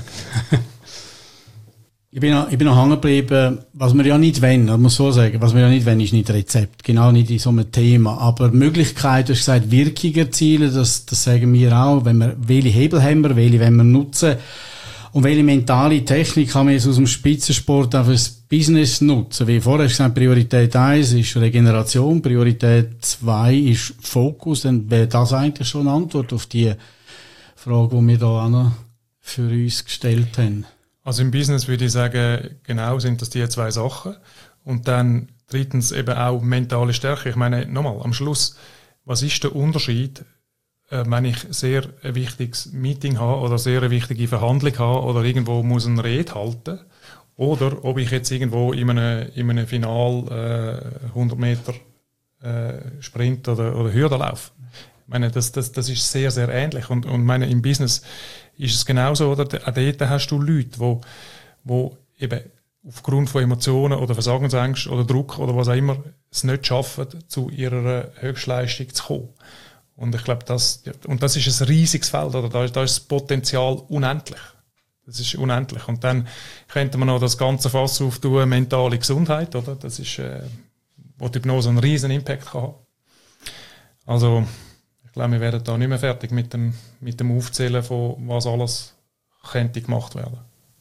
S3: Ich bin noch, ich bin noch hängen geblieben, was wir ja nicht wollen, ich muss so sagen, was wir ja nicht wollen, ist nicht Rezept, genau nicht in so einem Thema, aber Möglichkeit, du hast gesagt, Wirkung erzielen, das, das sagen wir auch, wenn wir, welche Hebel haben wir, welche wollen wir nutzen, Und welche mentale Technik kann man jetzt aus dem Spitzensport auch fürs Business nutzen? Wie vorher gesagt, Priorität eins ist Regeneration, Priorität zwei ist Fokus. Dann wäre das eigentlich schon eine Antwort auf die Frage, die wir da auch noch für uns gestellt haben.
S1: Also im Business würde ich sagen, genau sind das die zwei Sachen. Und dann drittens eben auch mentale Stärke. Ich meine, nochmal, am Schluss, was ist der Unterschied, wenn ich sehr ein wichtiges Meeting habe oder sehr eine wichtige Verhandlung habe oder irgendwo muss eine Rede halten oder ob ich jetzt irgendwo in einem, in einem Final äh, hundert Meter äh, Sprint oder, oder Hürde laufe. Ich meine, das, das, das ist sehr, sehr ähnlich und, und meine, im Business ist es genauso, oder? Auch dort hast du Leute, wo, wo eben aufgrund von Emotionen oder Versagensängsten oder Druck oder was auch immer es nicht schaffen, zu ihrer Höchstleistung zu kommen. Und ich glaube, das, und das ist ein riesiges Feld, oder? Da ist, da ist das Potenzial unendlich. Das ist unendlich. Und dann könnte man noch das ganze Fass auftun, mentale Gesundheit, oder? Das ist, äh, wo die Hypnose einen riesen Impact kann haben. Also, ich glaube, wir werden da nicht mehr fertig mit dem, mit dem Aufzählen von was alles könnte gemacht werden.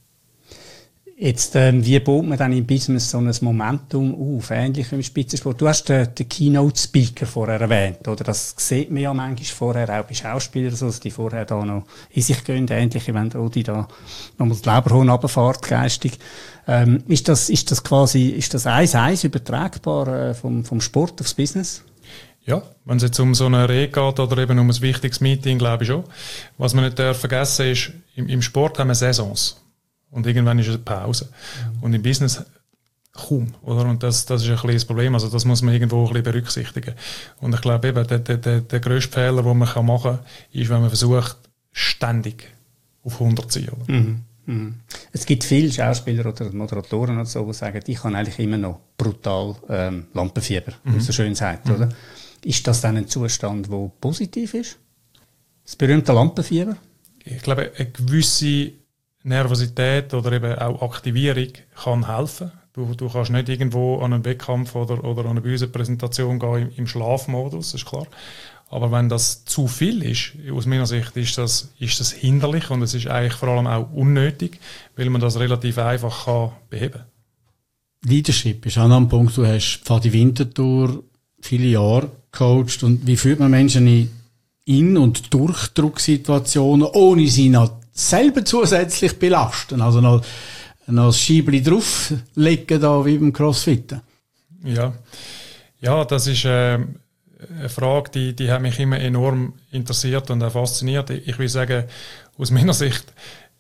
S4: Jetzt, ähm, wie baut man dann im Business so ein Momentum auf, ähnlich wie im Spitzensport? Du hast den, den Keynote-Speaker vorher erwähnt, oder? Das sieht man ja manchmal vorher auch bei Schauspielern, so, dass die vorher da noch in sich gehen, ähnlich wie wenn Rudi da nochmal das Leberhorn runterfährt, geistig. Ähm, ist das, ist das quasi, ist das eins eins übertragbar äh, vom, vom Sport aufs Business?
S1: Ja, wenn es jetzt um so eine Rede geht oder eben um ein wichtiges Meeting, glaube ich schon. Was man nicht darf vergessen ist, im, im Sport haben wir Saisons. Und irgendwann ist es eine Pause. Mhm. Und im Business kaum, oder? Und das, das ist ein bisschen das Problem. Also das muss man irgendwo ein bisschen berücksichtigen. Und ich glaube eben, der, der, der, der grösste Fehler, den man machen kann, ist, wenn man versucht, ständig auf hundert zu sein. Oder?
S4: Mhm. Mhm. Es gibt viele Schauspieler oder Moderatoren oder so, die sagen, ich habe eigentlich immer noch brutal ähm, Lampenfieber, wie man so schön sagt, mhm. oder? Ist das dann ein Zustand, der positiv ist? Das berühmte Lampenfieber?
S1: Ich glaube, eine gewisse Nervosität oder eben auch Aktivierung kann helfen. Du, du kannst nicht irgendwo an einen Wettkampf oder, oder an eine Bühnenpräsentation gehen im, im Schlafmodus, das ist klar. Aber wenn das zu viel ist, aus meiner Sicht, ist das, ist das hinderlich und es ist eigentlich vor allem auch unnötig, weil man das relativ einfach kann beheben.
S3: Leadership ist auch noch ein Punkt. Du hast Fadi Winterthur viele Jahre gecoacht. Und wie führt man Menschen in In- und Durchdrucksituationen, ohne sie noch selber zusätzlich belasten? Also noch, noch ein Scheibli drauflegen, da wie beim Crossfitten.
S1: Ja, ja, das ist äh, eine Frage, die, die hat mich immer enorm interessiert und auch fasziniert. Ich will sagen, aus meiner Sicht,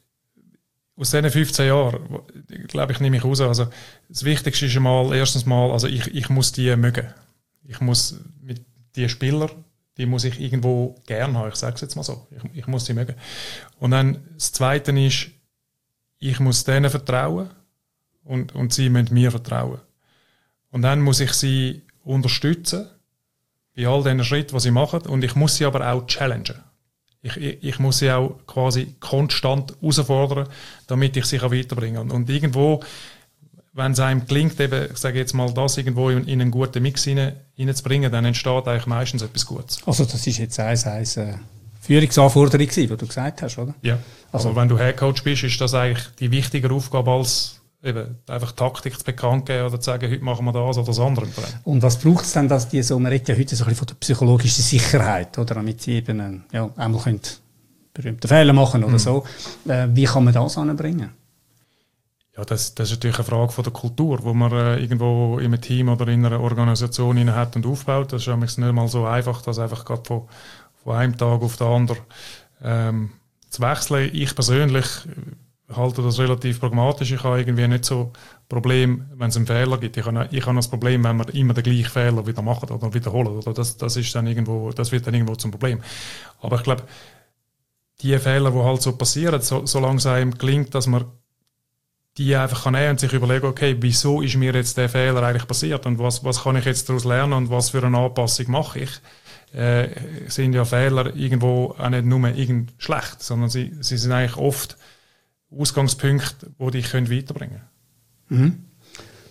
S1: aus diesen fünfzehn Jahren, glaube ich, nehme ich raus. Also das Wichtigste ist einmal, erstens mal, also ich, ich muss die mögen. Ich muss mit die Spieler, die muss ich irgendwo gern haben. Ich sage es jetzt mal so. Ich, ich muss sie mögen. Und dann das Zweite ist, ich muss denen vertrauen und, und sie müssen mir vertrauen. Und dann muss ich sie unterstützen bei all diesen Schritten, die sie machen. Und ich muss sie aber auch challengen. Ich, ich, ich muss sie auch quasi konstant herausfordern, damit ich sie weiterbringen kann. Und, und irgendwo, wenn es einem gelingt, eben, ich sage jetzt mal, das irgendwo in, in einen guten Mix hineinzubringen, dann entsteht eigentlich meistens etwas Gutes.
S4: Also das ist jetzt eins eins äh, Führungsanforderung gewesen, die du gesagt hast, oder?
S1: Ja,
S4: also
S1: aber wenn du Headcoach bist, ist das eigentlich die wichtigere Aufgabe, als eben einfach Taktik zu bekannt geben oder zu sagen, heute machen wir das oder das andere.
S4: Und was braucht es denn, dass die so, man redet ja heute so ein bisschen von der psychologischen Sicherheit, oder? Damit sie eben ja, einmal können berühmte Fehler machen oder mhm. so. Äh, wie kann man das anbringen?
S1: Ja, das, das ist natürlich eine Frage von der Kultur, die man äh, irgendwo in einem Team oder in einer Organisation hat und aufbaut. Das ist nicht mal so einfach, das einfach gerade von, von einem Tag auf den anderen ähm, zu wechseln. Ich persönlich halte das relativ pragmatisch. Ich habe irgendwie nicht so Problem, wenn es einen Fehler gibt. Ich habe, ich habe das Problem, wenn wir immer den gleichen Fehler wieder machen oder wiederholen. Oder das, das ist dann irgendwo, das wird dann irgendwo zum Problem. Aber ich glaube, die Fehler, die halt so passieren, so, solange es einem gelingt, dass man die einfach kann nehmen und sich überlegen, okay, wieso ist mir jetzt der Fehler eigentlich passiert und was, was kann ich jetzt daraus lernen und was für eine Anpassung mache ich, äh, sind ja Fehler irgendwo auch nicht nur irgend schlecht, sondern sie, sie sind eigentlich oft Ausgangspunkte, die dich weiterbringen können.
S4: Mhm.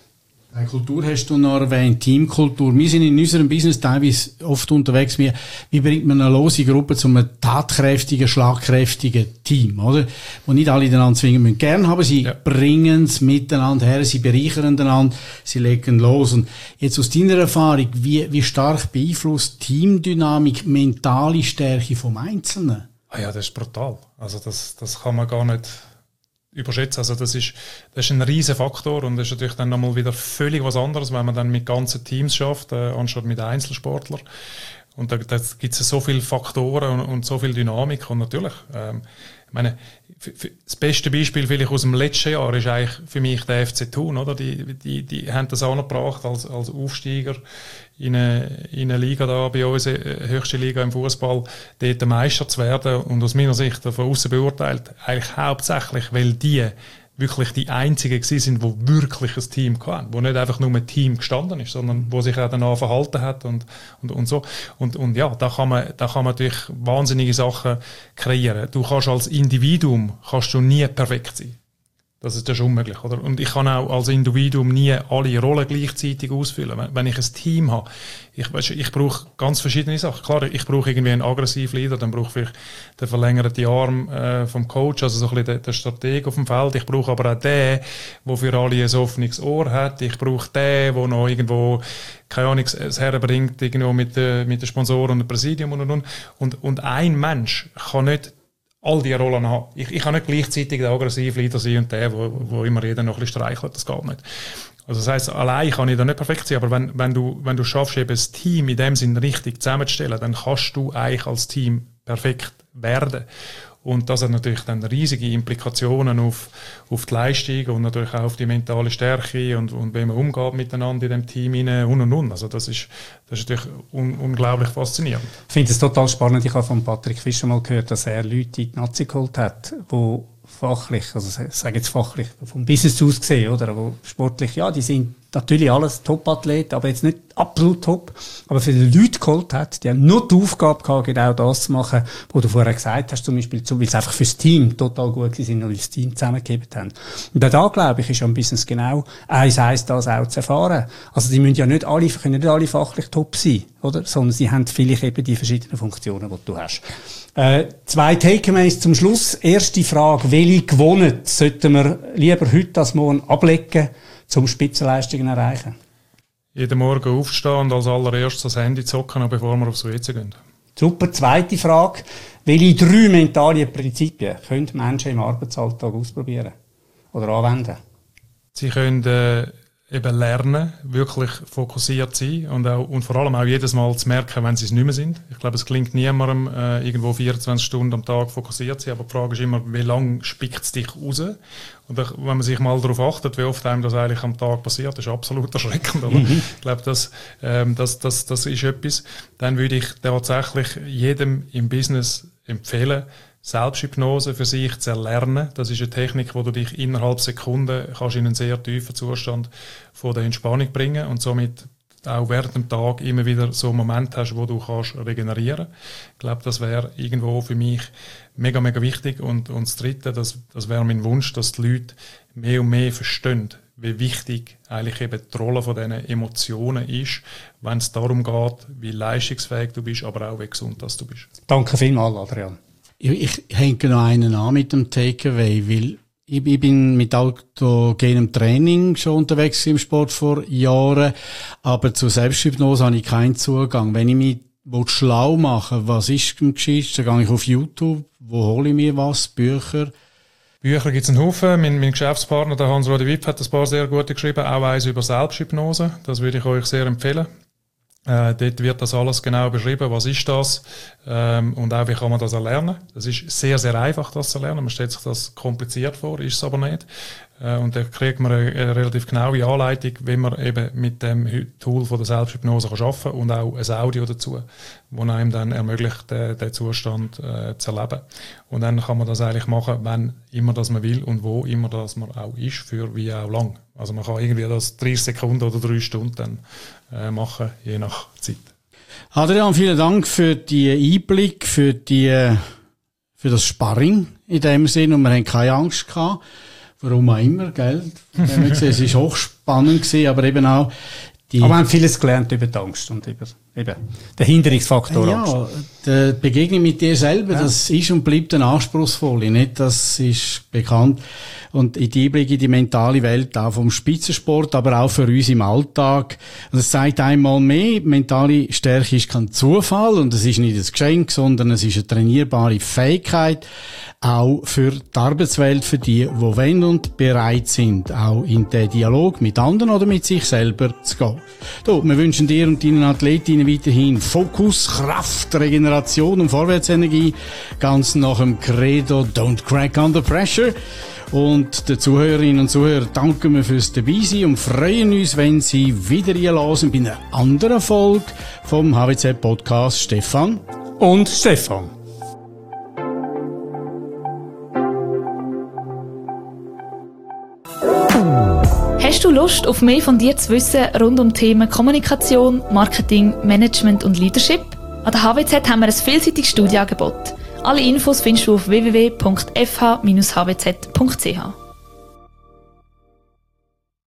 S3: Die Kultur hast du noch erwähnt, Teamkultur. Wir sind in unserem Business teilweise oft unterwegs, wie, wie bringt man eine lose Gruppe zu einem tatkräftigen, schlagkräftigen Team, oder? Wo nicht alle einander zwingen müssen. Gern haben sie, ja. bringen es miteinander her, sie bereichern einander, sie legen los. Und jetzt aus deiner Erfahrung, wie, wie stark beeinflusst Teamdynamik mentale Stärke vom Einzelnen?
S1: Ah ja, das ist brutal. Also das, das kann man gar nicht überschätzen. Also das ist, das ist ein riesen Faktor und das ist natürlich dann nochmal wieder völlig was anderes, wenn man dann mit ganzen Teams schafft, äh, anstatt mit Einzelsportlern. Und da, da gibt es so viele Faktoren und, und so viel Dynamik und natürlich, ähm, ich meine, f- f- das beste Beispiel vielleicht aus dem letzten Jahr ist eigentlich für mich der F C Thun, oder? Die, die, die haben das angebracht als, als Aufsteiger in eine, in eine Liga da, bei uns, äh, höchste Liga im Fußball, dort Meister zu werden und aus meiner Sicht von außen beurteilt, eigentlich hauptsächlich, weil die wirklich die einzigen gewesen sind, die wirklich ein Team hatten, wo nicht einfach nur ein Team gestanden ist, sondern wo sich auch danach verhalten hat und, und, und so. Und, und ja, da kann man, da kann man natürlich wahnsinnige Sachen kreieren. Du kannst als Individuum, kannst du nie perfekt sein. Das ist, das ist unmöglich, oder? Und ich kann auch als Individuum nie alle Rollen gleichzeitig ausfüllen. Wenn, wenn ich ein Team habe, ich, weißt, ich brauche ganz verschiedene Sachen. Klar, ich brauche irgendwie einen aggressiven Leader, dann brauche ich vielleicht den verlängerten Arm äh, vom Coach, also so ein bisschen den, den Strateg auf dem Feld. Ich brauche aber auch den, der für alle ein offenes Ohr hat. Ich brauche den, der noch irgendwo, keine Ahnung, es herbringt, irgendwo mit, äh, mit den Sponsoren und dem Präsidium und, und, und. Und, und ein Mensch kann nicht all die Rollen haben. Ich, ich kann nicht gleichzeitig der aggressive Leader sein und der, wo, wo immer jeder noch ein bisschen streichelt. Das geht nicht. Also das heisst, allein kann ich da nicht perfekt sein, aber wenn, wenn du, wenn du schaffst, eben das Team in dem Sinn richtig zusammenzustellen, dann kannst du eigentlich als Team perfekt werden. Und das hat natürlich dann riesige Implikationen auf, auf die Leistung und natürlich auch auf die mentale Stärke und, und wie man umgeht miteinander in dem Team rein und und und. Also das ist, das ist natürlich un, unglaublich faszinierend.
S4: Ich finde es total spannend. Ich habe von Patrick Fischer mal gehört, dass er Leute in die Nazi geholt hat, die fachlich, also ich sage jetzt fachlich, vom Business aus gesehen, oder, wo sportlich, ja, die sind natürlich alles Top-Athleten, aber jetzt nicht absolut top, aber für die Leute geholt hat, die haben nur die Aufgabe gehabt, genau das zu machen, was du vorher gesagt hast, zum Beispiel, weil es einfach fürs Team total gut gewesen sind und das Team zusammengegeben haben. Und auch da, glaube ich, ist am Business genau eins eins das auch zu erfahren. Also die müssen ja nicht alle, können nicht alle fachlich top sein, oder, sondern sie haben vielleicht eben die verschiedenen Funktionen, die du hast. Äh, zwei Takeaways zum Schluss. Erste Frage, welche gewonnen sollten wir lieber heute als morgen ablegen, um Spitzenleistungen zu erreichen?
S1: Jeden Morgen aufstehen und als allererstes das Handy zocken, bevor wir aufs W C gehen.
S4: Super. Zweite Frage, welche drei mentale Prinzipien können Menschen im Arbeitsalltag ausprobieren oder anwenden?
S1: Sie können äh, eben lernen, wirklich fokussiert sein und, auch, und vor allem auch jedes Mal zu merken, wenn sie es nicht mehr sind. Ich glaube, es klingt niemandem, äh, irgendwo vierundzwanzig Stunden am Tag fokussiert zu sein, aber die Frage ist immer, wie lange spickt es dich raus? Und wenn man sich mal darauf achtet, wie oft einem das eigentlich am Tag passiert, ist absolut erschreckend. Oder? Mhm. Ich glaube, das, ähm, das, das, das ist etwas. Dann würde ich tatsächlich jedem im Business empfehlen, Selbsthypnose für sich zu erlernen. Das ist eine Technik, wo du dich innerhalb Sekunden kannst in einen sehr tiefen Zustand von der Entspannung bringen und somit auch während dem Tag immer wieder so einen Moment hast, wo du kannst regenerieren. Ich glaube, das wäre irgendwo für mich mega, mega wichtig. Und, und das Dritte, das, das wäre mein Wunsch, dass die Leute mehr und mehr verstehen, wie wichtig eigentlich eben die Rolle von diesen Emotionen ist, wenn es darum geht, wie leistungsfähig du bist, aber auch wie gesund dass du bist.
S4: Danke vielmals, Adrian.
S3: Ich, ich hänge noch einen an mit dem Takeaway, weil ich, ich bin mit autogenem Training schon unterwegs im Sport vor Jahren, aber zur Selbsthypnose habe ich keinen Zugang. Wenn ich mich schlau machen will, was ist am gescheitsten, dann gehe ich auf YouTube, wo hole ich mir was, Bücher.
S1: Bücher gibt es einen Haufen. Mein, mein Geschäftspartner, der Hans-Rudi Wipp, hat ein paar sehr gute geschrieben, auch eins über Selbsthypnose. Das würde ich euch sehr empfehlen. Äh, dort wird das alles genau beschrieben, was ist das ähm, und auch wie kann man das erlernen. Das ist sehr, sehr einfach, das zu lernen. Man stellt sich das kompliziert vor, ist es aber nicht. Äh, und da kriegt man eine, eine relativ genaue Anleitung, wie man eben mit dem Tool von der Selbsthypnose kann arbeiten kann und auch ein Audio dazu, das einem dann ermöglicht, den, den Zustand äh, zu erleben. Und dann kann man das eigentlich machen, wenn immer das man will und wo immer das man auch ist, für wie auch lang. Also man kann irgendwie das dreißig Sekunden oder drei Stunden dann äh, machen, je nach Zeit.
S3: Adrian, vielen Dank für die Einblick, für die, für das Sparring in dem Sinn, und wir haben keine Angst gehabt warum auch immer, gell? Wenn man gesehen, es war hochspannend gewesen, aber eben auch die...
S4: Aber wir haben vieles gelernt über die Angst und über eben den Hinderungsfaktor Angst.
S3: Ja, die Begegnung mit dir selber, ja. das ist und bleibt eine anspruchsvolle, nicht? Das ist bekannt. Und in die Einblick in die mentale Welt auch vom Spitzensport, aber auch für uns im Alltag. Und es zeigt einmal mehr, mentale Stärke ist kein Zufall und es ist nicht ein Geschenk, sondern es ist eine trainierbare Fähigkeit, auch für die Arbeitswelt, für die, die wollen und bereit sind, auch in den Dialog mit anderen oder mit sich selber zu gehen. So, wir wünschen dir und deinen Athletinnen weiterhin Fokus, Kraft, Regeneration und Vorwärtsenergie, ganz nach dem Credo Don't crack under pressure. Und den Zuhörerinnen und Zuhörern danken wir fürs Dabeisein und freuen uns, wenn Sie wieder reinhören bei einer anderen Folge vom H W Z-Podcast Stefan
S4: und Stefan.
S2: Hast du Lust, auf mehr von dir zu wissen rund um Themen Kommunikation, Marketing, Management und Leadership? An der H W Z haben wir ein vielseitiges Studienangebot. Alle Infos findest du auf w w w punkt f h dash h w z punkt c h.